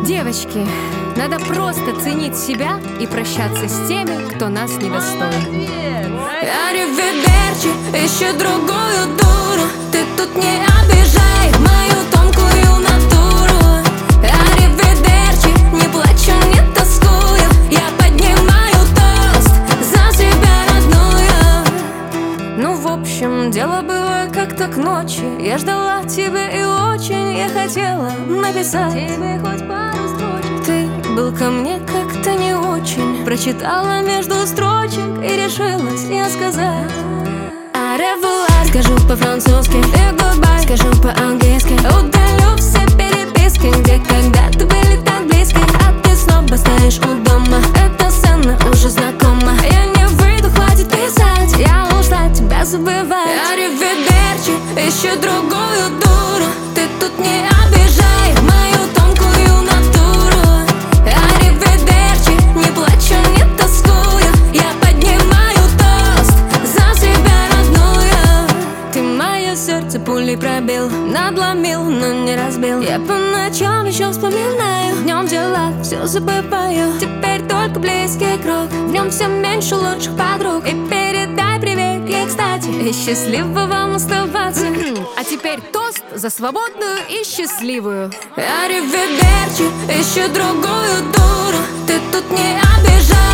Девочки, надо просто ценить себя и прощаться с теми, кто нас недостоин. Ариведерчи, ищу другую дуру. Ты тут не обижай мою тонкую натуру. Ариведерчи, не плачу, не тоскую. Я поднимаю тост за себя родную. Ну, в общем, дело было как-то к ночи. Я ждала тебя и очень я хотела написать тебе хоть пару строчек. Ты был ко мне как-то не очень. Прочитала между строчек и решилась я сказать Au revoir, скажу по-французски, и goodbye, скажу по-английски. удалю все переписки, где когда-то были так близки. А ты снова стоишь у дома. Эта сцена уже знакома. Я не выйду, хватит писать. Я ушла тебя забывать. Ариведерчи, ищу другую дуру. Ты тут не обижай мою тонкую натуру. Ариведерчи, не плачу, не тоскую. Я поднимаю тост за себя родную. Ты мое сердце пулей пробил, Надломил, но не разбил. я по ночам еще вспоминаю. Днем дела, все забываю. Теперь только близкий круг, В нем все меньше лучших подруг. и передай привет ей, кстати. И счастливо вам оставаться. А теперь тост за свободную и счастливую. Ариведерчи, ищу другую дуру. Ты тут не обижай